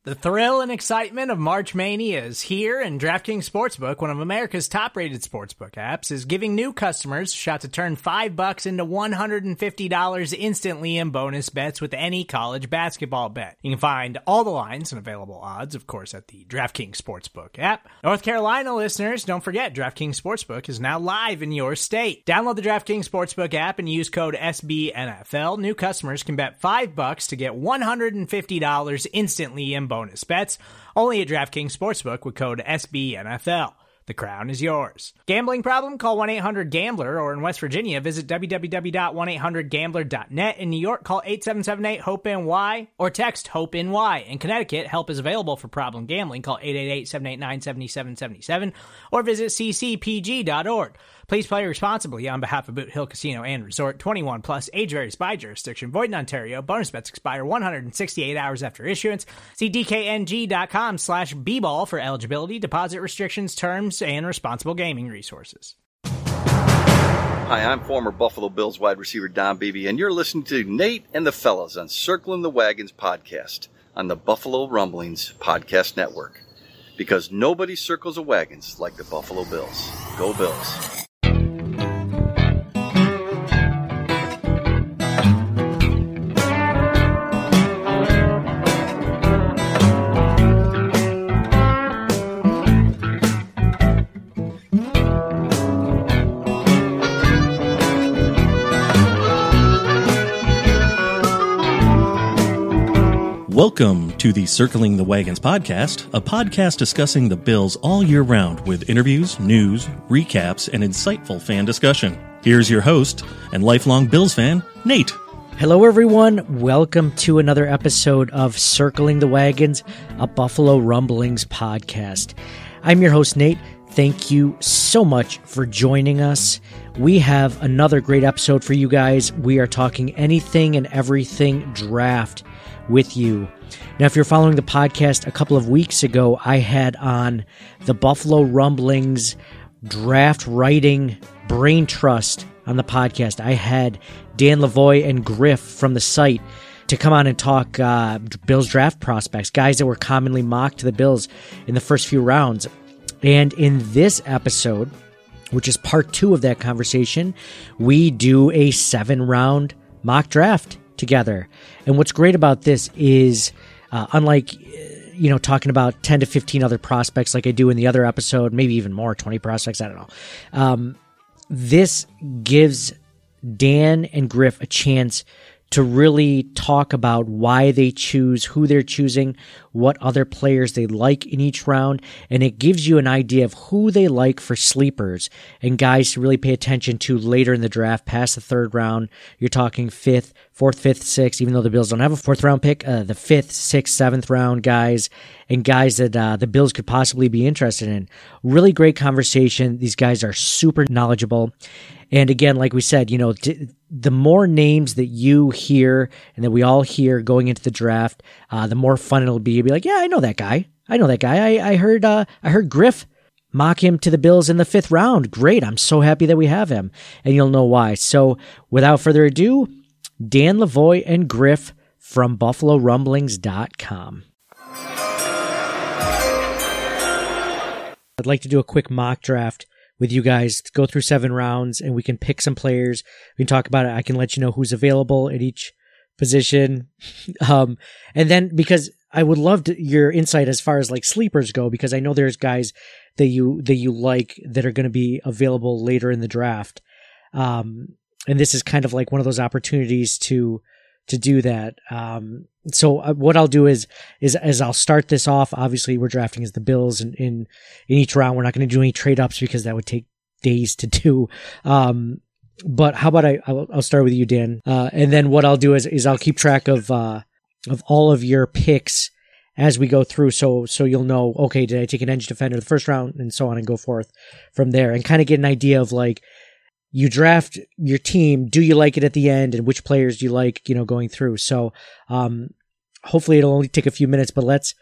The thrill and excitement of March Mania is here, and DraftKings Sportsbook, one of America's top-rated sportsbook apps, is giving new customers a shot to turn $5 into $150 instantly in bonus bets with any college basketball bet. You can find all the lines and available odds, of course, at the DraftKings Sportsbook app. North Carolina listeners, don't forget, DraftKings Sportsbook is now live in your state. Download the DraftKings Sportsbook app and use code SBNFL. New customers can bet $5 to get $150 instantly in bonus bets, only at DraftKings Sportsbook with code SBNFL. The crown is yours. Gambling problem? Call 1-800-GAMBLER, or in West Virginia, visit www.1800gambler.net. In New York, call 8778-HOPE-NY or text HOPE-NY. In Connecticut, help is available for problem gambling. Call 888-789-7777 or visit ccpg.org. Please play responsibly on behalf of Boot Hill Casino and Resort. 21 plus, age varies by jurisdiction. Void in Ontario. Bonus bets expire 168 hours after issuance. See dkng.com/bball for eligibility, deposit restrictions, terms, and responsible gaming resources. Hi, I'm former Buffalo Bills wide receiver Don Beebe, and you're listening to Nate and the Fellas on Circling the Wagons podcast on the Buffalo Rumblings Podcast Network. Because nobody circles the wagons like the Buffalo Bills. Go Bills. Welcome to the Circling the Wagons podcast, a podcast discussing the Bills all year round with interviews, news, recaps, and insightful fan discussion. Here's your host and lifelong Bills fan, Nate. Hello, everyone. Welcome to another episode of Circling the Wagons, a Buffalo Rumblings podcast. I'm your host, Nate. Thank you so much for joining us. We have another great episode for you guys. We are talking anything and everything draft with you. Now, if you're following the podcast, a couple of weeks ago, I had on the Buffalo Rumblings draft writing brain trust on the podcast. I had Dan Lavoie and Griff from the site to come on and talk Bills draft prospects, guys that were commonly mocked to the Bills in the first few rounds. And in this episode, which is part 2 of that conversation, we do a 7-round mock draft together. And what's great about this is, unlike, talking about 10 to 15 other prospects like I do in the other episode, maybe even more, 20 prospects, I don't know. This gives Dan and Griff a chance to really talk about why they choose, who they're choosing, what other players they like in each round, and it gives you an idea of who they like for sleepers and guys to really pay attention to later in the draft, past the 3rd round. You're talking 4th, 5th, 6th, even though the Bills don't have a 4th round pick, the 5th, 6th, 7th round guys, and guys that the Bills could possibly be interested in. Really great conversation. These guys are super knowledgeable. And again, like we said, the more names that you hear and that we all hear going into the draft, the more fun it'll be. You'll be like, yeah, I know that guy. I heard Griff mock him to the Bills in the 5th round. Great. I'm so happy that we have him. And you'll know why. So without further ado, Dan Lavoie and Griff from BuffaloRumblings.com. I'd like to do a quick mock draft with you guys, go through 7 rounds, and we can pick some players. We can talk about it. I can let you know who's available at each position. And then, because I would love your insight as far as like sleepers go, because I know there's guys that you like that are going to be available later in the draft. And this is kind of like one of those opportunities to do that. So what I'll do is I'll start this off. Obviously, we're drafting as the Bills in each round. We're not going to do any trade ups because that would take days to do. But how about I'll start with you, Dan. And then what I'll do is I'll keep track of all of your picks as we go through. So you'll know, okay, did I take an edge defender the first round, and so on and go forth from there, and kind of get an idea of like, you draft your team, do you like it at the end, and which players do you like, going through. So, hopefully it'll only take a few minutes, but let's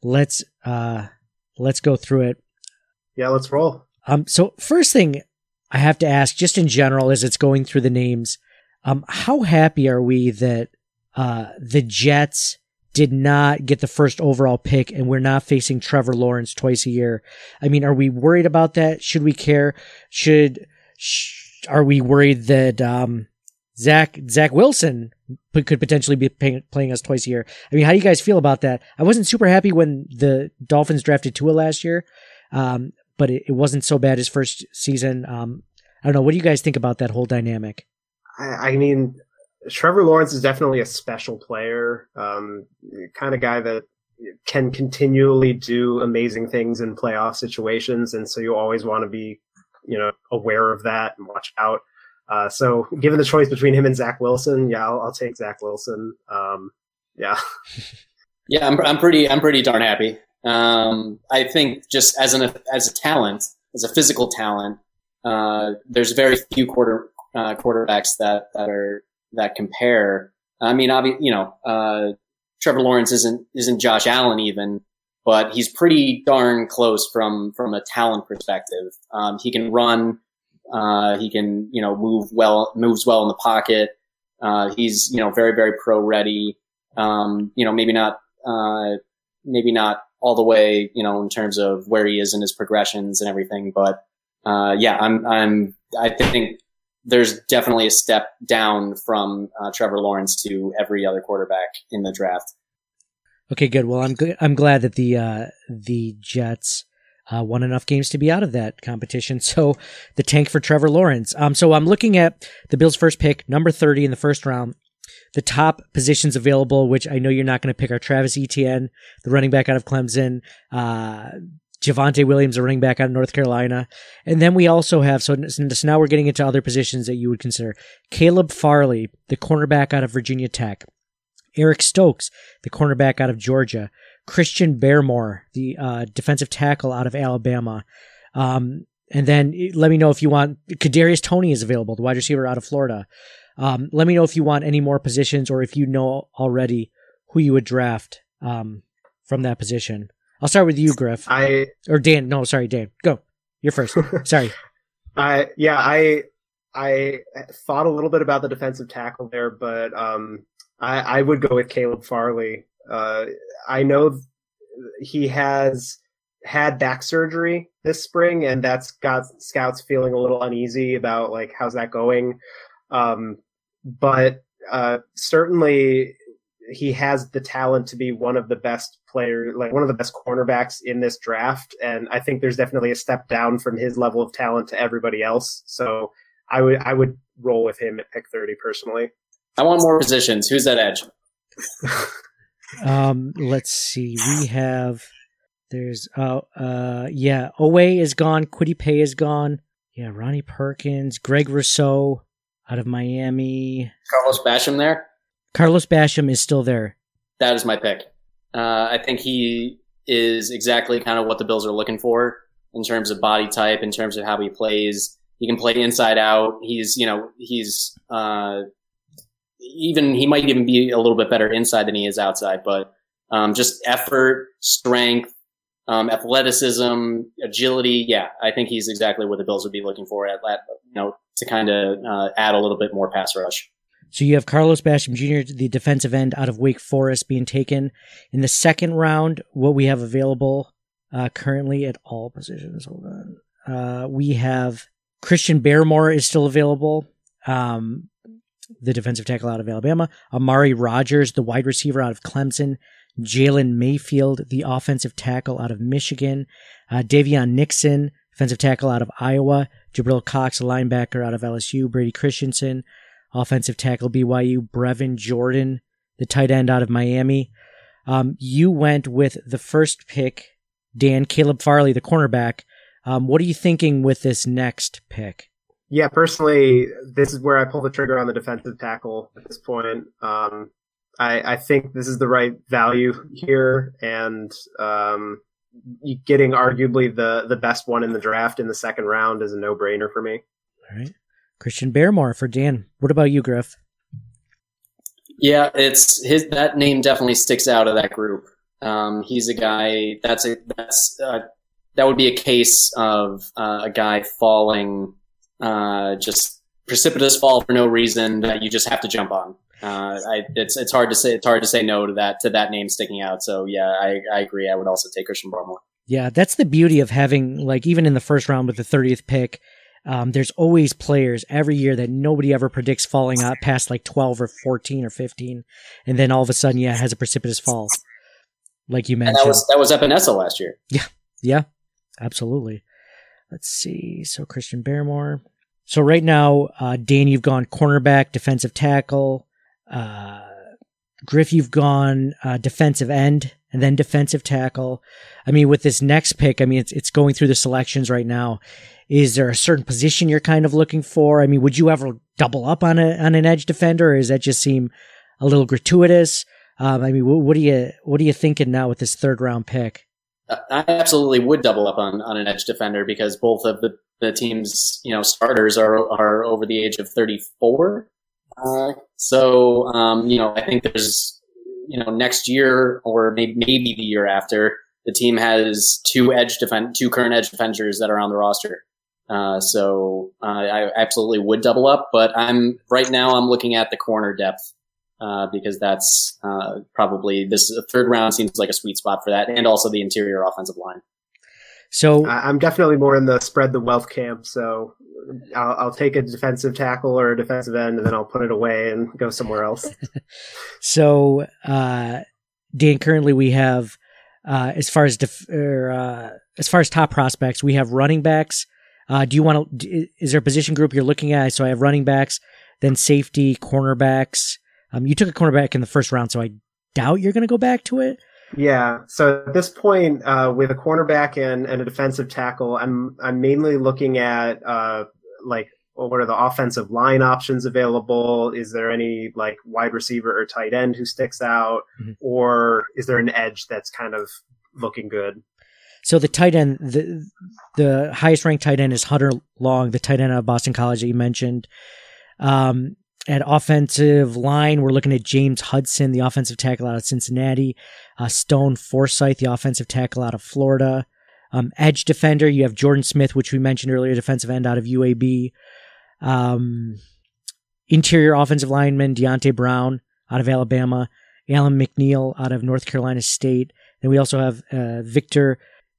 go through it. Yeah, let's roll. So first thing I have to ask, just in general, as it's going through the names, how happy are we that, the Jets did not get the first overall pick, and we're not facing Trevor Lawrence twice a year. I mean, are we worried about that? Should we care? Are we worried that Zach Wilson could potentially be playing us twice a year? I mean, how do you guys feel about that? I wasn't super happy when the Dolphins drafted Tua last year, but it wasn't so bad his first season. I don't know. What do you guys think about that whole dynamic? I mean, Trevor Lawrence is definitely a special player, kind of guy that can continually do amazing things in playoff situations. And so you always want to be, aware of that and watch out. So given the choice between him and Zach Wilson, yeah, I'll take Zach Wilson. Yeah. Yeah, I'm pretty darn happy. I think just as a talent, as a physical talent, there's very few quarterbacks that compare. I mean, Trevor Lawrence isn't Josh Allen even, but he's pretty darn close from a talent perspective. He can run, he can, moves well in the pocket. He's, very, very pro ready. Maybe not all the way, in terms of where he is in his progressions and everything, but, I think there's definitely a step down from Trevor Lawrence to every other quarterback in the draft. Okay, good. Well, I'm glad that the Jets won enough games to be out of that competition. So the tank for Trevor Lawrence. So I'm looking at the Bills' first pick, number 30 in the first round. The top positions available, which I know you're not going to pick, are Travis Etienne, the running back out of Clemson, Javonte Williams, a running back out of North Carolina. And then we also have, so now we're getting into other positions that you would consider. Caleb Farley, the cornerback out of Virginia Tech. Eric Stokes, the cornerback out of Georgia. Christian Barmore, the defensive tackle out of Alabama. And then let me know if you want, Kadarius Toney is available, the wide receiver out of Florida. Let me know if you want any more positions or if you know already who you would draft from that position. I'll start with you, Griff. Dan. No, sorry, Dan. Go. You're first. Sorry. I thought a little bit about the defensive tackle there, but I would go with Caleb Farley. I know he has had back surgery this spring, and that's got scouts feeling a little uneasy about how's that going. But certainly he has the talent to be one of the best players, one of the best cornerbacks in this draft. And I think there's definitely a step down from his level of talent to everybody else. So I would roll with him at pick 30 personally. I want more positions. Who's that edge? Let's see. We have, Owe is gone. Kwity Paye is gone. Yeah. Ronnie Perkins, Greg Rousseau out of Miami. Carlos Basham there? Carlos Basham is still there. That is my pick. I think he is exactly kind of what the Bills are looking for in terms of body type, in terms of how he plays. He can play inside out. He might even be a little bit better inside than he is outside, but just effort, strength, athleticism, agility. Yeah, I think he's exactly what the Bills would be looking for to kind of add a little bit more pass rush. So you have Carlos Basham Jr., the defensive end out of Wake Forest, being taken in the second round. What we have available currently at all positions. Hold on. We have Christian Barmore is still available. The defensive tackle out of Alabama. Amari Rogers, the wide receiver out of Clemson. Jalen Mayfield, the offensive tackle out of Michigan. Davion Nixon, defensive tackle out of Iowa. Jabril Cox, a linebacker out of LSU. Brady Christensen, offensive tackle BYU. Brevin Jordan, the tight end out of Miami. You went with the first pick, Dan, Caleb Farley, the cornerback. What are you thinking with this next pick? Yeah, personally, this is where I pull the trigger on the defensive tackle at this point. I think this is the right value here, and getting arguably the best one in the draft in the second round is a no-brainer for me. All right. Christian Barmore for Dan. What about you, Griff? Yeah, that name definitely sticks out of that group. He's a guy that would be a case of a guy falling, just precipitous fall for no reason that you just have to jump on. It's hard to say. It's hard to say no to that name sticking out. So yeah, I agree. I would also take Christian Barmore. Yeah, that's the beauty of having, like, even in the first round with the 30th pick, there's always players every year that nobody ever predicts falling out past like 12 or 14 or 15, and then all of a sudden, yeah, it has a precipitous fall, like you mentioned. And that was Epinesa last year. Yeah, absolutely. Let's see. So Christian Barmore. So right now, Dan, you've gone cornerback, defensive tackle. Griff, you've gone defensive end and then defensive tackle. I mean, with this next pick, I mean, it's going through the selections right now. Is there a certain position you're kind of looking for? I mean, would you ever double up on an edge defender, or does that just seem a little gratuitous? I mean, what are you thinking now with this third round pick? I absolutely would double up on an edge defender because both of the team's starters are over the age of 34. So I think there's next year or maybe the year after, the team has two current edge defenders that are on the roster. So I absolutely would double up, but I'm looking at the corner depth. Because that's probably this third round seems like a sweet spot for that, and also the interior offensive line. So I'm definitely more in the spread the wealth camp. So I'll take a defensive tackle or a defensive end, and then I'll put it away and go somewhere else. So Dan, currently we have as far as top prospects, we have running backs. Is there a position group you're looking at? So I have running backs, then safety, cornerbacks. You took a cornerback in the first round, so I doubt you're going to go back to it. Yeah. So at this point, with a cornerback and a defensive tackle, I'm mainly looking at what are the offensive line options available? Is there any like wide receiver or tight end who sticks out, or is there an edge that's kind of looking good? So the tight end, the highest ranked tight end is Hunter Long, the tight end out of Boston College that you mentioned. At offensive line, we're looking at James Hudson, the offensive tackle out of Cincinnati. Stone Forsythe, the offensive tackle out of Florida. Edge defender, you have Jordan Smith, which we mentioned earlier, defensive end out of UAB. Interior offensive lineman, Deontay Brown out of Alabama. Alan McNeil out of North Carolina State. Then we also have Victor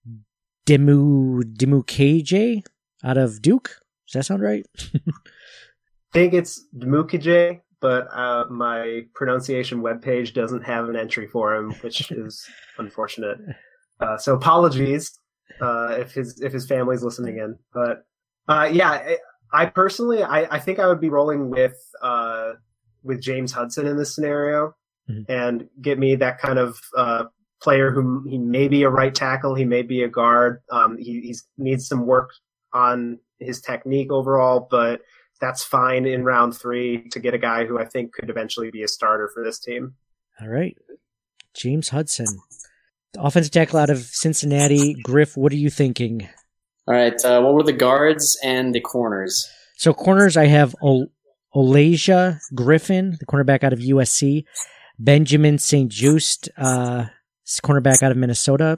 Dimukeje out of Duke. Does that sound right? I think it's Dmukije, but my pronunciation webpage doesn't have an entry for him, which is unfortunate. So apologies if his family's listening in. But I personally think I would be rolling with James Hudson in this scenario, and get me that kind of player who he may be a right tackle, he may be a guard. He needs some work on his technique overall, but that's fine in round 3 to get a guy who I think could eventually be a starter for this team. All right. James Hudson, the offensive tackle out of Cincinnati. Griff, what are you thinking? All right. What were the guards and the corners? So corners, I have Olaijah Griffin, the cornerback out of USC. Benjamin St. Just, cornerback out of Minnesota.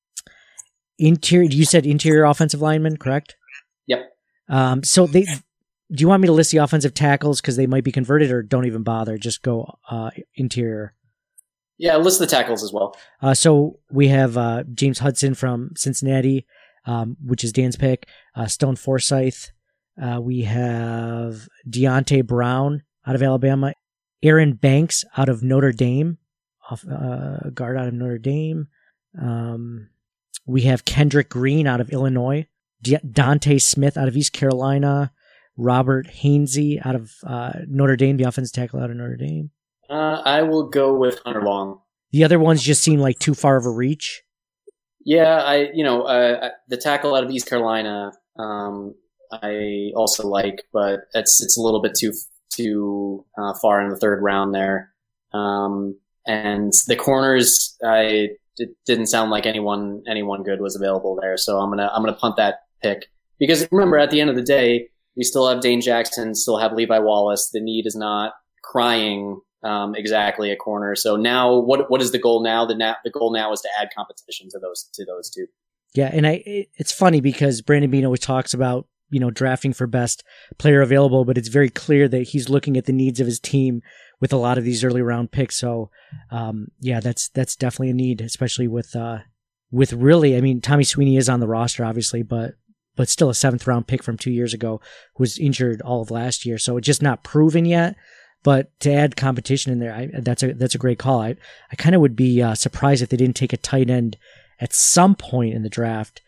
You said interior offensive lineman, correct? Yep. Do you want me to list the offensive tackles because they might be converted, or don't even bother? Just go interior. Yeah, list the tackles as well. So we have James Hudson from Cincinnati, which is Dan's pick. Stone Forsythe. We have Deontay Brown out of Alabama. Aaron Banks out of Notre Dame, guard out of Notre Dame. We have Kendrick Green out of Illinois. Dante Smith out of East Carolina. Robert Hainsey out of Notre Dame, the offensive tackle out of Notre Dame. I will go with Hunter Long. The other ones just seem like too far of a reach. Yeah, the tackle out of East Carolina, I also like, but it's a little bit too far in the third round there. And the corners, it didn't sound like anyone good was available there, so I'm gonna punt that pick, because remember, at the end of the day, we still have Dane Jackson, still have Levi Wallace. The need is not crying exactly at corner. So now, what is the goal now? The goal now is to add competition to those two. Yeah, and it's funny because Brandon Beane always talks about drafting for best player available, but it's very clear that he's looking at the needs of his team with a lot of these early round picks. So, yeah, that's definitely a need, especially with really, I mean, Tommy Sweeney is on the roster, obviously, but still a 7th round pick from 2 years ago, who was injured all of last year. So it's just not proven yet. But to add competition in there, that's a great call. I kind of would be surprised if they didn't take a tight end at some point in the draft,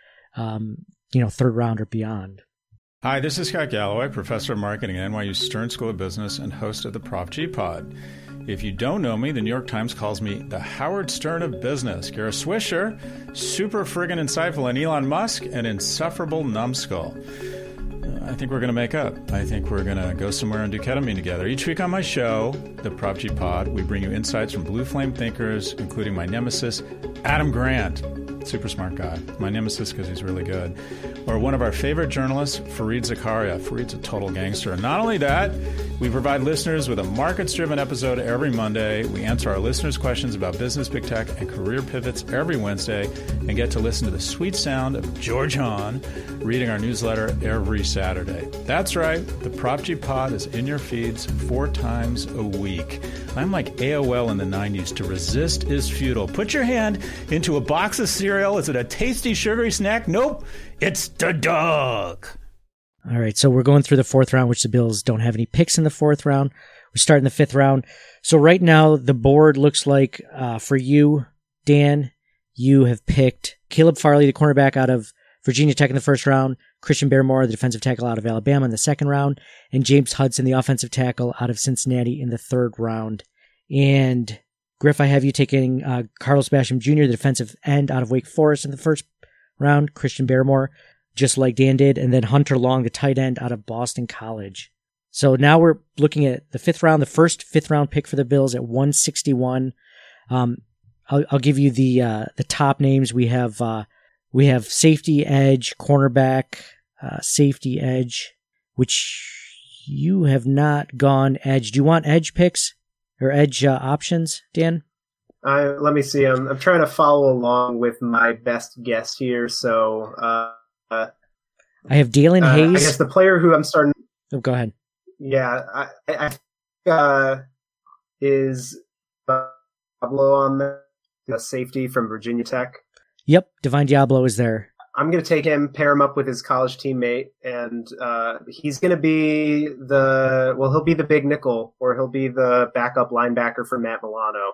3rd round or beyond. Hi, this is Scott Galloway, professor of marketing at NYU Stern School of Business and host of the Prop G Pod. If you don't know me, the New York Times calls me the Howard Stern of business. You're a swisher, super friggin' insightful, and Elon Musk, an insufferable numbskull. I think we're going to make up. I think we're going to go somewhere and do ketamine together. Each week on my show, the Prop G Pod, we bring you insights from blue flame thinkers, including my nemesis, Adam Grant. Super smart guy. My nemesis because he's really good. Or one of our favorite journalists, Fareed Zakaria. Fareed's a total gangster. And not only that, we provide listeners with a markets-driven episode every Monday. We answer our listeners' questions about business, big tech, and career pivots every Wednesday, and get to listen to the sweet sound of George Hahn reading our newsletter every Saturday. That's right. The Prop G Pod is in your feeds 4 times a week. I'm like AOL in the 90s. To resist is futile. Put your hand into a box of cereal. Is it a tasty, sugary snack? Nope. It's the dog. All right, so we're going through the 4th round, which the Bills don't have any picks in the 4th round. We're starting the 5th round. So right now, the board looks like for you, Dan, you have picked Caleb Farley, the cornerback out of Virginia Tech in the 1st round, Christian Barmore, the defensive tackle out of Alabama in the 2nd round, and James Hudson, the offensive tackle out of Cincinnati in the 3rd round. And Griff, I have you taking Carlos Basham Jr., the defensive end out of Wake Forest in the 1st round, Christian Barmore, just like Dan did, and then Hunter Long, the tight end out of Boston College. So now we're looking at the 5th round, the first 5th round pick for the Bills at 161. I'll give you the top names. We have safety, edge, cornerback, safety, edge, which you have not gone edge. Do you want edge picks or edge options, Dan? Let me see. I'm trying to follow along with my best guess here. So I have Dalen Hayes. I guess the player who I'm starting. Oh, go ahead. Yeah, I think is Pablo on the safety from Virginia Tech. Yep, Divine Diablo is there. I'm going to take him, pair him up with his college teammate, and he's going to be he'll be the big nickel, or he'll be the backup linebacker for Matt Milano.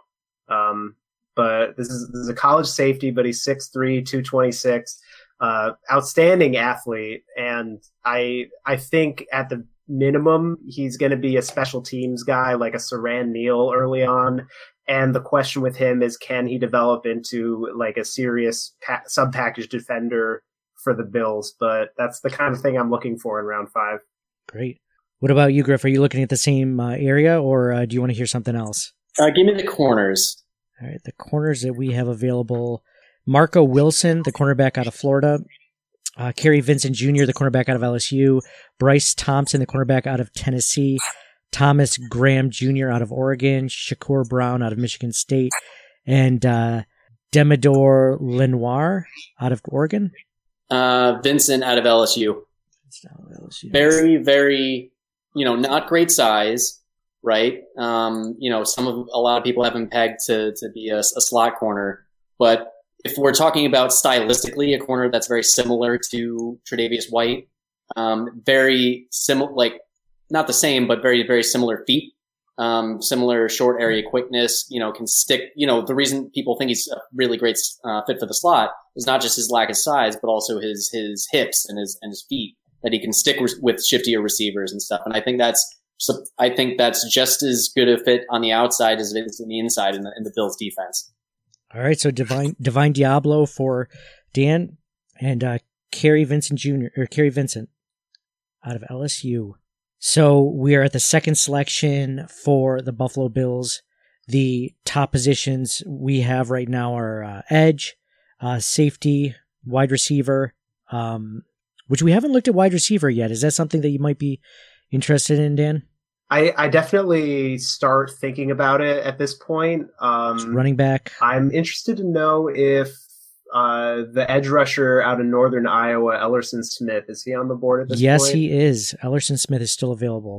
But this is a college safety, but he's 6'3", 226, outstanding athlete. And I think at the minimum, he's going to be a special teams guy, like a Saran Neal early on. And the question with him is, can he develop into like a serious sub-package defender for the Bills? But that's the kind of thing I'm looking for in round 5. Great. What about you, Griff? Are you looking at the same area, or do you want to hear something else? Give me the corners. All right, the corners that we have available: Marco Wilson, the cornerback out of Florida; Kerry Vincent Jr., the cornerback out of LSU; Bryce Thompson, the cornerback out of Tennessee; Thomas Graham Jr. out of Oregon; Shakur Brown out of Michigan State; and Demidor Lenoir out of Oregon. Vincent out of LSU. Very, very, not great size. Right. A lot of people have him pegged to be a slot corner, but if we're talking about stylistically, a corner that's very similar to Tre'Davious White, very similar, like not the same, but very, very similar feet, similar short area quickness, can stick, the reason people think he's a really great fit for the slot is not just his lack of size, but also his hips and his feet, that he can stick with shiftier receivers and stuff. And I think that's just as good a fit on the outside as it is on the inside in the Bills defense. All right, so Divine Diablo for Dan, and Kerry Vincent out of LSU. So we are at the 2nd selection for the Buffalo Bills. The top positions we have right now are edge, safety, wide receiver, which we haven't looked at wide receiver yet. Is that something that you might be interested in, Dan? I definitely start thinking about it at this point. Running back. I'm interested to know if the edge rusher out of Northern Iowa, Ellerson Smith, is he on the board at this point? Yes, he is. Ellerson Smith is still available.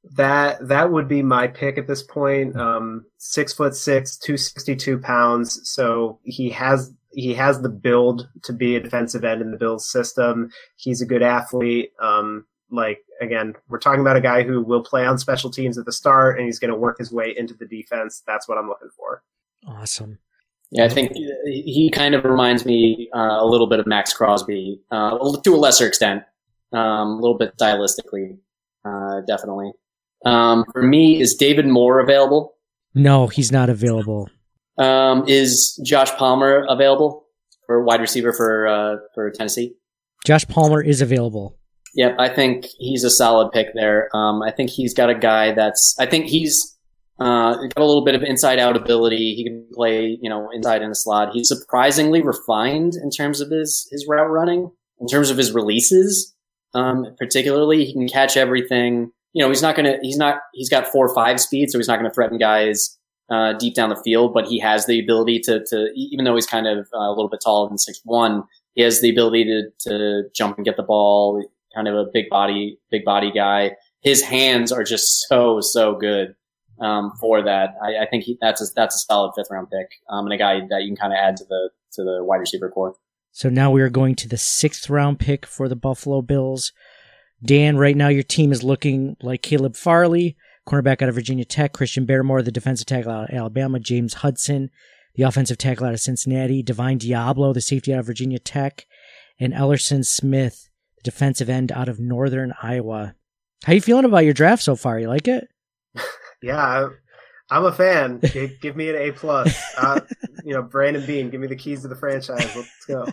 That would be my pick at this point. 6'6", 262 pounds. So he has the build to be a defensive end in the Bills system. He's a good athlete. Again, we're talking about a guy who will play on special teams at the start, and he's going to work his way into the defense. That's what I'm looking for. Awesome. Yeah, I think he kind of reminds me a little bit of Max Crosby, to a lesser extent, a little bit stylistically, definitely. For me, is David Moore available? No, he's not available. Is Josh Palmer available for wide receiver for Tennessee? Josh Palmer is available. Yep, I think he's a solid pick there. I think he's got a guy he's got a little bit of inside-out ability. He can play, inside in the slot. He's surprisingly refined in terms of his route running, in terms of his releases. Particularly, he can catch everything. He's got 4.5 speed, so he's not going to threaten guys deep down the field, but he has the ability to even though he's kind of a little bit taller than 6'1", he has the ability to jump and get the ball. Kind of a big body guy. His hands are just so good for that. I think that's a solid 5th round pick, and a guy that you can kind of add to the wide receiver core. So now we are going to the 6th round pick for the Buffalo Bills. Dan, right now your team is looking like Caleb Farley, cornerback out of Virginia Tech, Christian Barmore, the defensive tackle out of Alabama, James Hudson, the offensive tackle out of Cincinnati, Divine Diablo, the safety out of Virginia Tech, and Ellerson Smith, the defensive end out of Northern Iowa. How you feeling about your draft so far? You like it? Yeah, I'm a fan. Give me an A+. Brandon Beane, give me the keys to the franchise. Let's go.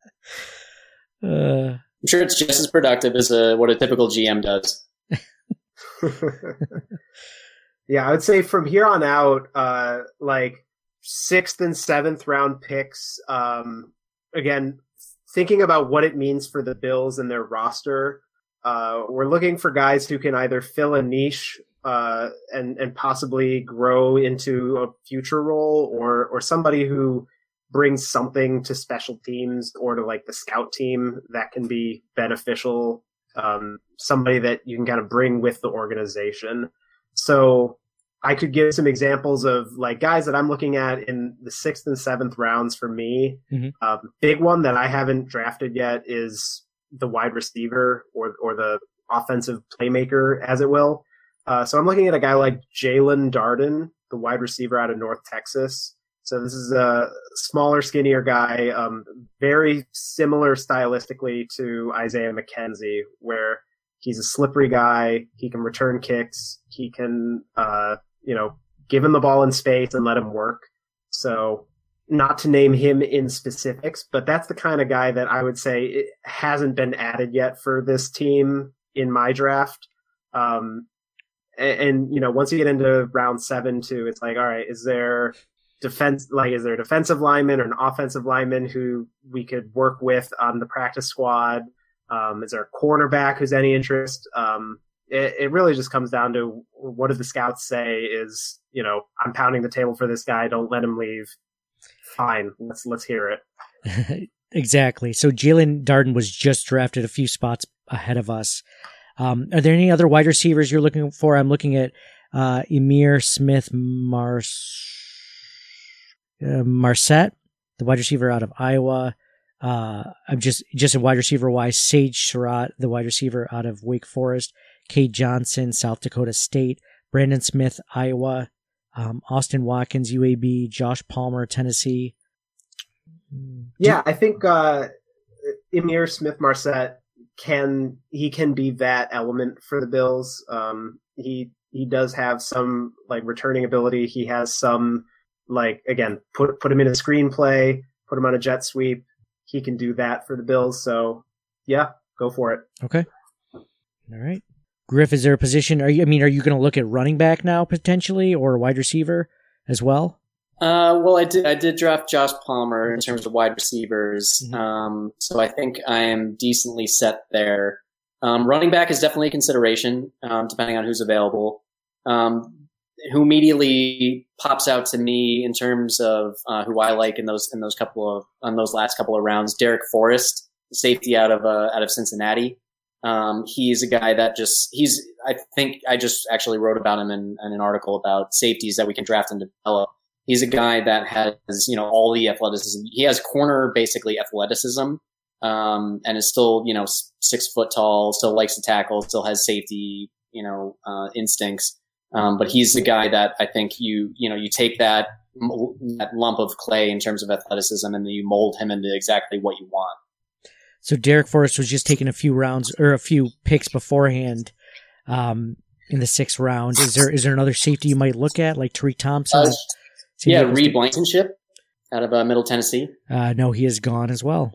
I'm sure it's just as productive as what a typical GM does. Yeah, I would say from here on out, 6th and 7th round picks. Again, thinking about what it means for the Bills and their roster, we're looking for guys who can either fill a niche and possibly grow into a future role, or somebody who brings something to special teams or to the scout team that can be beneficial. Somebody that you can kind of bring with the organization. So I could give some examples of guys that I'm looking at in the 6th and 7th rounds for me. Mm-hmm. Big one that I haven't drafted yet is the wide receiver or the offensive playmaker, as it will. So I'm looking at a guy like Jalen Darden, the wide receiver out of North Texas. So this is a smaller, skinnier guy, very similar stylistically to Isaiah McKenzie, where he's a slippery guy. He can return kicks. He can, give him the ball in space and let him work. So not to name him in specifics, but that's the kind of guy that I would say it hasn't been added yet for this team in my draft. Once you get into round 7 too, it's all right, is there a defensive lineman or an offensive lineman who we could work with on the practice squad? Is there a cornerback who's any interest? It really just comes down to what do the scouts say is, I'm pounding the table for this guy. Don't let him leave. Fine. Let's hear it. Exactly. So Jalen Darden was just drafted a few spots ahead of us. Are there any other wide receivers you're looking for? I'm looking at Emir Smith Marset, the wide receiver out of Iowa. I'm just in wide receiver wise, Sage Surratt, the wide receiver out of Wake Forest, Cade Johnson, South Dakota State, Brandon Smith, Iowa, Austin Watkins, UAB, Josh Palmer, Tennessee. Yeah, I think Emir Smith Marset can be that element for the Bills. He does have some returning ability. He has some again, put him in a screenplay, put him on a jet sweep. He can do that for the Bills. So yeah, go for it. Okay. All right. Griff, is there a position? Are you going to look at running back now potentially, or wide receiver as well? Well, I did draft Josh Palmer in terms of wide receivers. Mm-hmm. So I think I am decently set there. Running back is definitely a consideration, depending on who's available. Who immediately pops out to me in terms of who I like in those last couple of rounds. Derek Forrest, safety out of Cincinnati. He's a guy that I think I just actually wrote about him in an article about safeties that we can draft and develop. He's a guy that has, all the athleticism. He has corner, basically athleticism, and is still, 6 foot tall, still likes to tackle, still has safety, instincts. But he's the guy that I think you take that lump of clay in terms of athleticism and then you mold him into exactly what you want. So Derek Forrest was just taking a few rounds or a few picks beforehand, in the 6th round. Is there another safety you might look at, like Tariq Thompson? Reed Blankenship out of Middle Tennessee. No, he is gone as well.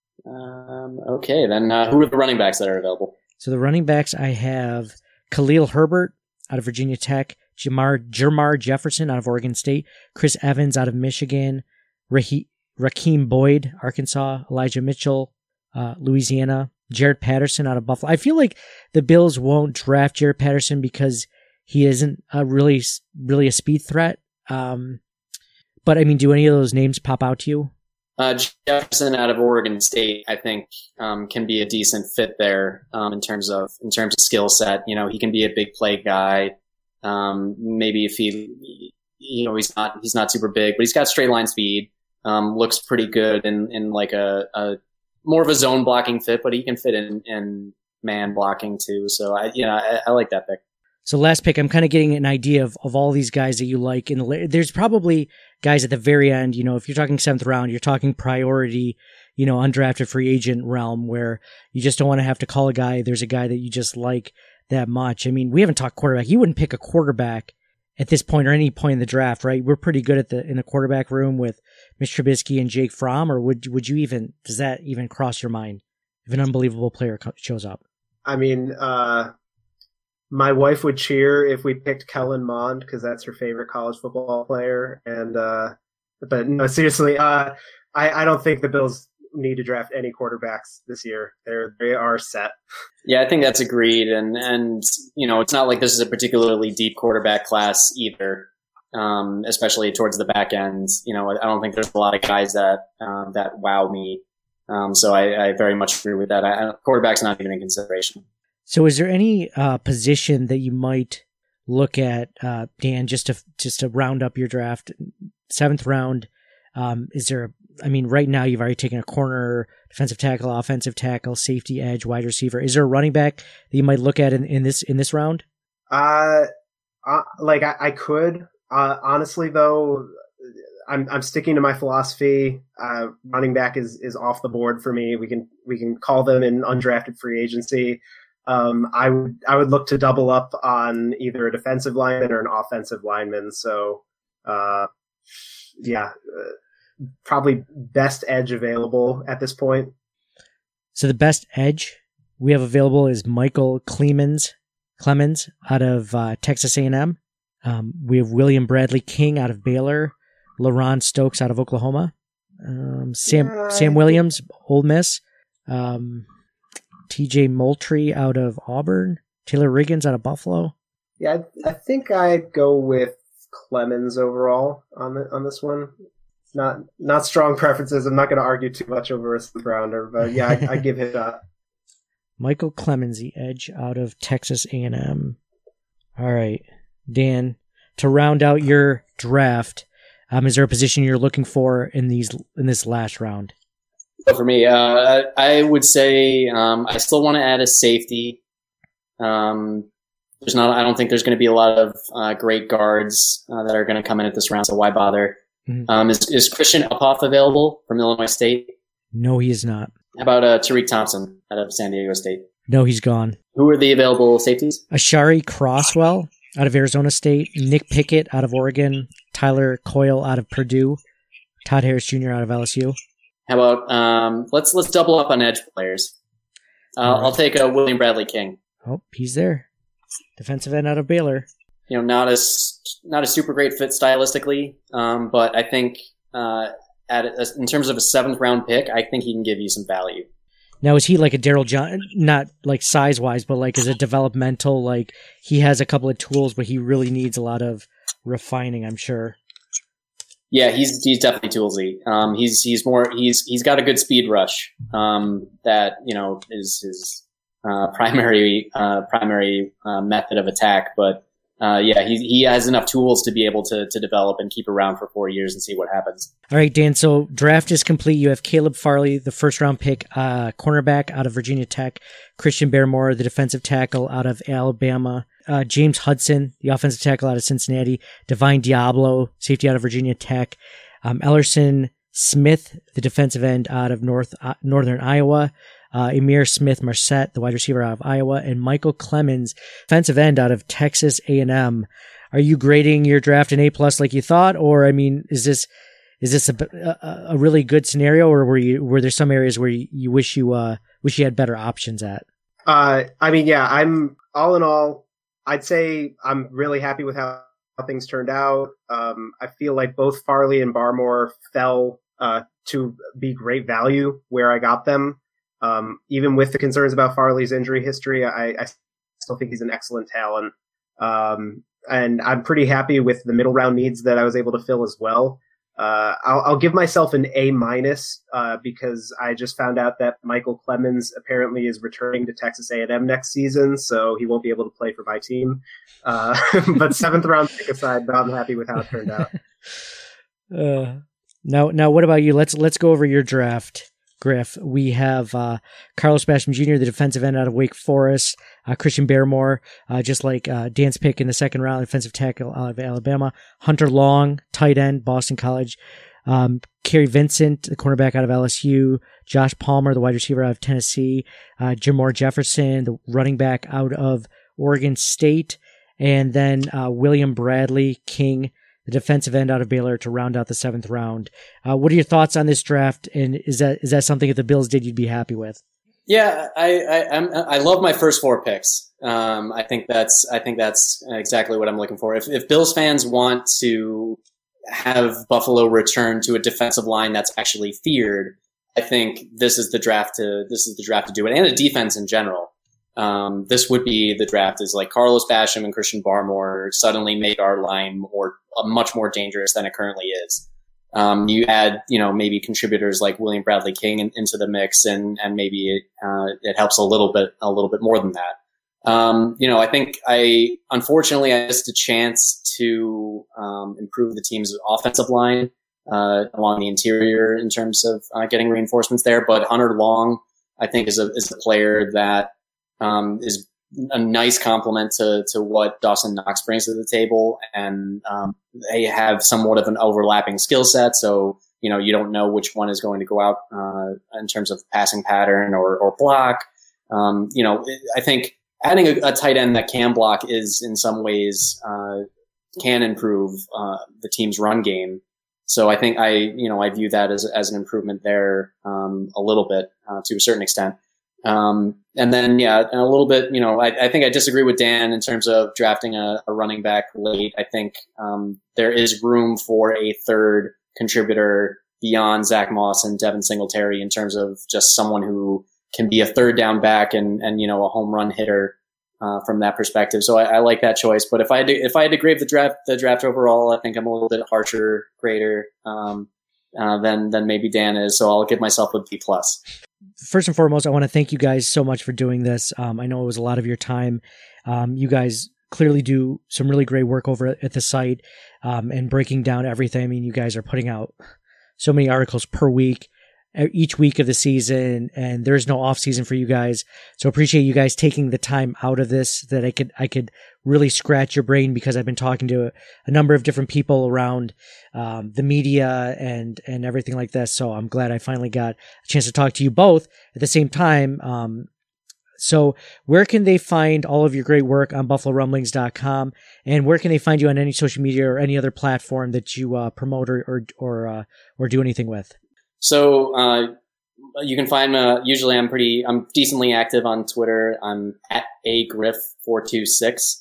Okay, then who are the running backs that are available? So the running backs I have Khalil Herbert out of Virginia Tech, Jermar Jefferson out of Oregon State, Chris Evans out of Michigan, Raheem Boyd, Arkansas, Elijah Mitchell, Louisiana, Jared Patterson out of Buffalo. I feel like the Bills won't draft Jared Patterson because he isn't really a speed threat. But I mean, do any of those names pop out to you? Jefferson out of Oregon State, I think, can be a decent fit there, in terms of skill set. He can be a big play guy. Maybe if he's not super big, but he's got straight line speed. Looks pretty good in like a more of a zone blocking fit, but he can fit in man blocking too. So I like that pick. So last pick, I'm kind of getting an idea of all these guys that you like. There's probably guys at the very end, if you're talking 7th round, you're talking priority, undrafted free agent realm where you just don't want to have to call a guy. There's a guy that you just like that much. I mean, we haven't talked quarterback. You wouldn't pick a quarterback at this point or any point in the draft, right? We're pretty good in the quarterback room with Mitch Trubisky and Jake Fromm, or does that even cross your mind if an unbelievable player shows up? I mean, my wife would cheer if we picked Kellen Mond because that's her favorite college football player. But no, seriously, I don't think the Bills need to draft any quarterbacks this year. They are set. Yeah, I think that's agreed. And it's not like this is a particularly deep quarterback class either. Especially towards the back end. I don't think there's a lot of guys that wow me. So I very much agree with that. Quarterback's not even in consideration. So is there any position that you might look at, Dan, just to round up your draft? 7th round, right now you've already taken a corner, defensive tackle, offensive tackle, safety, edge, wide receiver. Is there a running back that you might look at in this round? I could. Honestly, though, I'm sticking to my philosophy. Running back is off the board for me. We can call them in undrafted free agency. I would look to double up on either a defensive lineman or an offensive lineman. So, probably best edge available at this point. So the best edge we have available is Michael Clemens out of Texas A&M. We have William Bradley King out of Baylor, LaRon Stokes out of Oklahoma, Sam Williams, Ole Miss, TJ Moultrie out of Auburn, Taylor Riggins out of Buffalo. Yeah, I think I'd go with Clemens overall on this one. Not strong preferences. I'm not going to argue too much over a 7th rounder, but yeah, I give him that. Michael Clemens, the edge out of Texas A&M. All right, Dan, to round out your draft, is there a position you're looking for in this last round? For me, I would say I still want to add a safety. I don't think there's going to be a lot of great guards that are going to come in at this round, so why bother? Mm-hmm. Is Christian Uphoff available from Illinois State? No, he is not. How about Tariq Thompson out of San Diego State? No, he's gone. Who are the available safeties? Ashari Crosswell out of Arizona State, Nick Pickett out of Oregon, Tyler Coyle out of Purdue, Todd Harris Jr. out of LSU. How about let's double up on edge players. I'll take William Bradley King. Oh, he's there. Defensive end out of Baylor. Not a super great fit stylistically, but I think in terms of a 7th round pick, I think he can give you some value. Now, is he like a Daryl John? Not like size wise, but like as a developmental, like he has a couple of tools, but he really needs a lot of refining, I'm sure. Yeah, he's definitely toolsy. He's got a good speed rush that is primary method of attack. But he has enough tools to be able to develop and keep around for 4 years and see what happens. All right, Dan. So draft is complete. You have Caleb Farley, the first round pick, cornerback out of Virginia Tech, Christian Barmore, the defensive tackle out of Alabama, James Hudson, the offensive tackle out of Cincinnati, Divine Diablo, safety out of Virginia Tech, Ellerson Smith, the defensive end out of Northern Iowa, Emir Smith-Marset, the wide receiver out of Iowa, and Michael Clemens, defensive end out of Texas A&M. Are you grading your draft an A+ like you thought, or I mean, is this a really good scenario, or were there some areas where you wish you had better options at? I mean, yeah, I'm all in all, I'd say I'm really happy with how things turned out. I feel like both Farley and Barmore fell to be great value where I got them. Even with the concerns about Farley's injury history, I still think he's an excellent talent. And I'm pretty happy with the middle round needs that I was able to fill as well. I'll give myself an A-, because I just found out that Michael Clemens apparently is returning to Texas A&M next season, so he won't be able to play for my team. But seventh round pick aside, I'm happy with how it turned out. Now, what about you? Let's go over your draft, Griff. We have Carlos Basham Jr., the defensive end out of Wake Forest, Christian Barmore, just like Dan's pick in the second round, defensive tackle out of Alabama, Hunter Long, tight end, Boston College, Kerry Vincent, the cornerback out of LSU, Josh Palmer, the wide receiver out of Tennessee, Jamar Jefferson, the running back out of Oregon State, and then William Bradley King, the defensive end out of Baylor, to round out the seventh round. What are your thoughts on this draft? And is that something that the Bills did you'd be happy with? Yeah, I love my first four picks. I think that's exactly what I'm looking for. If Bills fans want to have Buffalo return to a defensive line that's actually feared, I think this is the draft to do it, and a defense in general. This would be the draft is like Carlos Basham and Christian Barmore suddenly make our line much more dangerous than it currently is. You add, maybe contributors like William Bradley King into the mix, and maybe it helps a little bit more than that. I think unfortunately I missed a chance to improve the team's offensive line along the interior in terms of getting reinforcements there. But Hunter Long, I think, is a player that is a nice complement to what Dawson Knox brings to the table. And they have somewhat of an overlapping skill set. So, you don't know which one is going to go out in terms of passing pattern or block. I think adding a tight end that can block is in some ways can improve the team's run game. So I think I view that as an improvement there a little bit to a certain extent. And then, and a little bit, I think I disagree with Dan in terms of drafting a running back late. I think there is room for a third contributor beyond Zach Moss and Devin Singletary in terms of just someone who can be a third down back and a home run hitter from that perspective. So I like that choice. But if I had to grade the draft overall, I think I'm a little bit harsher grader than maybe Dan is. So I'll give myself a B+. First and foremost, I want to thank you guys so much for doing this. I know it was a lot of your time. You guys clearly do some really great work over at the site and breaking down everything. I mean, you guys are putting out so many articles per week, each week of the season, and there's no off season for you guys. So appreciate you guys taking the time out of this that I could really scratch your brain, because I've been talking to a number of different people around the media and everything like that. So I'm glad I finally got a chance to talk to you both at the same time. So where can they find all of your great work on BuffaloRumblings.com, and where can they find you on any social media or any other platform that you promote or do anything with? So you can find usually I'm decently active on Twitter. I'm at agriff426.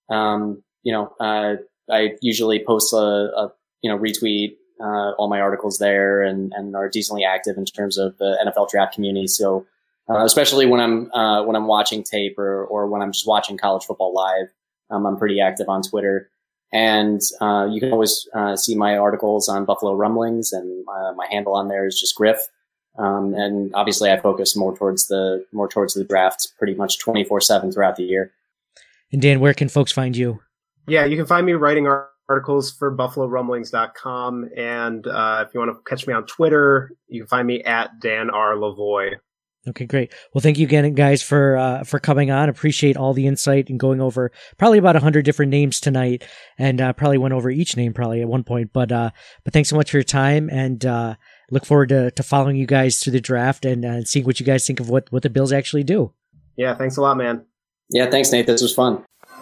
I usually post retweet all my articles there and are decently active in terms of the NFL draft community. So especially when I'm watching tape or when I'm just watching college football live, I'm pretty active on Twitter. And you can always see my articles on Buffalo Rumblings, and my handle on there is just Griff. And obviously I focus more towards the draft pretty much 24/7 throughout the year. And Dan, where can folks find you? Yeah, you can find me writing articles for BuffaloRumblings.com. And if you want to catch me on Twitter, you can find me at Dan R. Lavoie. Okay, great. Well, thank you again, guys, for coming on. Appreciate all the insight and going over probably about 100 different names tonight, and probably went over each name probably at one point. But thanks so much for your time, and look forward to following you guys through the draft and seeing what you guys think of what the Bills actually do. Yeah, thanks a lot, man. Yeah, thanks, Nate. This was fun.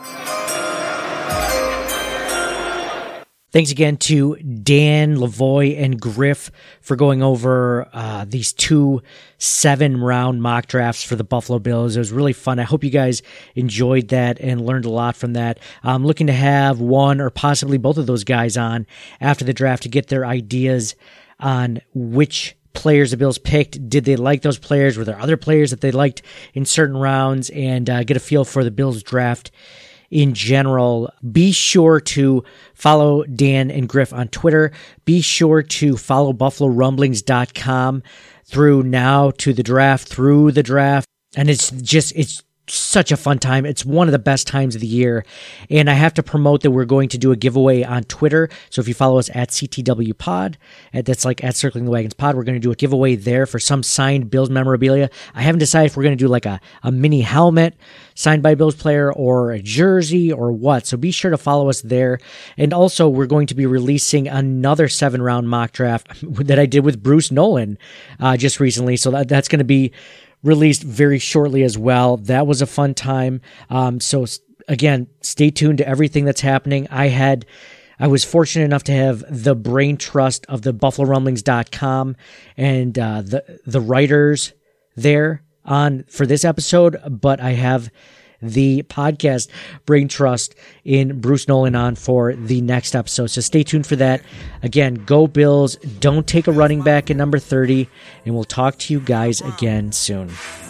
Thanks again to Dan, Lavoie, and Griff for going over these 2 7-round mock drafts for the Buffalo Bills. It was really fun. I hope you guys enjoyed that and learned a lot from that. I'm looking to have one or possibly both of those guys on after the draft to get their ideas on which players the Bills picked. Did they like those players? Were there other players that they liked in certain rounds? And get a feel for the Bills draft in general. Be sure to follow Dan and Griff on Twitter. Be sure to follow BuffaloRumblings.com through now to the draft, through the draft. And it's such a fun time. It's one of the best times of the year. And I have to promote that we're going to do a giveaway on Twitter. So if you follow us at CTW Pod, that's like at Circling the Wagons Pod, we're going to do a giveaway there for some signed Bills memorabilia. I haven't decided if we're going to do like a mini helmet signed by a Bills player or a jersey or what. So be sure to follow us there. And also we're going to be releasing another 7-round mock draft that I did with Bruce Nolan just recently. So that's going to be released very shortly as well. That was a fun time. So again, stay tuned to everything that's happening. I was fortunate enough to have the brain trust of the BuffaloRumblings.com and the writers there on for this episode, but I have the podcast brain trust in Bruce Nolan on for the next episode. So stay tuned for that. Again, go Bills. Don't take a running back at number 30, and we'll talk to you guys again soon.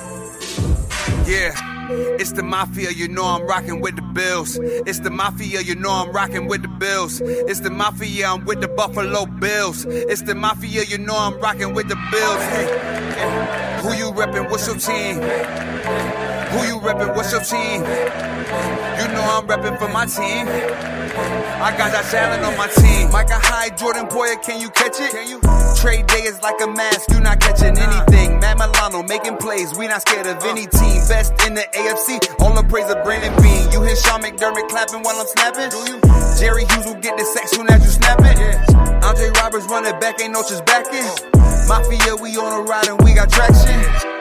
Yeah. It's the Mafia, you know I'm rocking with the Bills. It's the Mafia, you know I'm rocking with the Bills. It's the Mafia, I'm with the Buffalo Bills. It's the Mafia, you know I'm rocking with the Bills. Hey, who you reppin'? What's your team? Who you reppin'? What's your team? You know I'm reppin' for my team. I got that Allen on my team. Micah Hyde, Jordan Poyer, can you catch it? Can you? Trade day is like a mask, you not catching anything. Matt Milano making plays, we not scared of any team. Best in the AFC, all the praise of Brandon Bean. You hear Sean McDermott clapping while I'm snapping? Do you? Jerry Hughes will get the sack soon as you snap it. Yeah. Andre Roberts running back, ain't no just backing. Mafia, we on a ride and we got traction.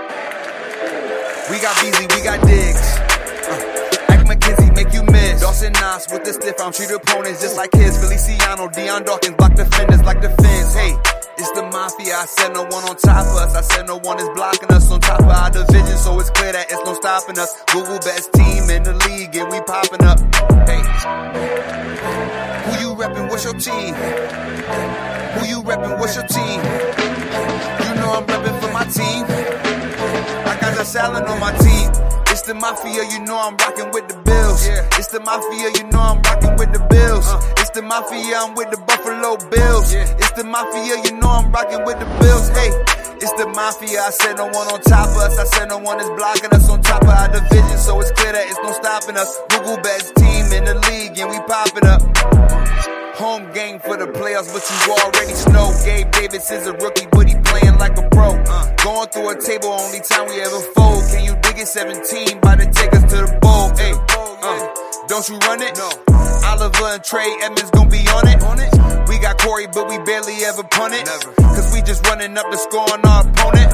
We got Beasley, we got Diggs. McKenzie make you miss. Dawson Knox with the stiff arm, treat opponents just like his. Feliciano, Deion Dawkins block defenders like the Fins. Hey, it's the Mafia. I said no one on top of us. I said no one is blocking us on top of our division, so it's clear that it's no stopping us. Google best team in the league and we popping up. Hey, who you reppin'? What's your team? Who you reppin'? What's your team? You know I'm reppin' for my team. I got Josh Allen on my team. It's the Mafia, you know I'm rockin' with the Bills. Yeah. It's the Mafia, you know I'm rockin' with the Bills. It's the Mafia, I'm with the Buffalo Bills. Yeah. It's the Mafia, you know I'm rockin' with the Bills. Hey, it's the Mafia, I said no one on top of us. I said no one is blocking us on top of our division, so it's clear that it's no stopping us. Google best team in the league and we poppin' up. Home game for the playoffs, but you already know Gabe Davis is a rookie, but he playing like a pro. Going through a table, only time we ever fold. Can you dig it? 17, about to take us to the bowl. Hey, don't you run it? No. Oliver and Trey Edmonds gon' be on it. We got Corey, but we barely ever punt it. Cause we just running up the score on our opponent.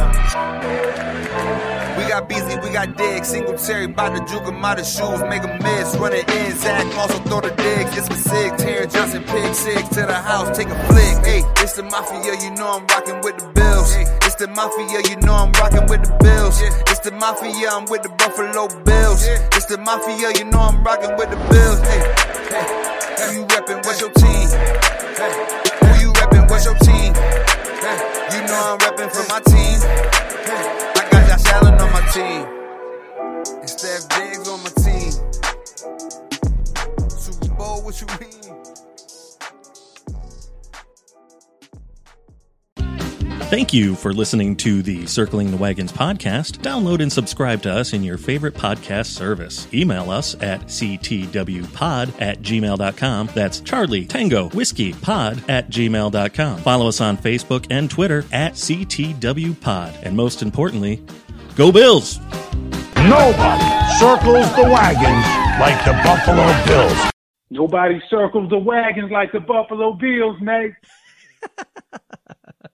We got Beasley, we got Diggs. Singletary bout to juke him out of shoes, make him miss. Running in, Zach also throw the digs. It's for Sig, Terry Johnson, pick six to the house, take a flick. Hey, it's the Mafia, you know I'm rocking with the Bills. It's the Mafia, you know I'm rocking with the Bills. It's the Mafia, I'm with the Buffalo Bills. It's the Mafia, you know I'm rocking with the Bills. Hey, who you reppin'? What's your team? Who you reppin'? What's your team? You know I'm reppin' for my team. I got Josh Allen on my team. And Steph Diggs on my team. Super Bowl, what you mean? Thank you for listening to the Circling the Wagons podcast. Download and subscribe to us in your favorite podcast service. Email us at ctwpod@gmail.com. That's Charlie Tango Whiskey Pod @gmail.com. Follow us on Facebook and Twitter at CTWPod. And most importantly, go Bills! Nobody circles the wagons like the Buffalo Bills. Nobody circles the wagons like the Buffalo Bills, Nate.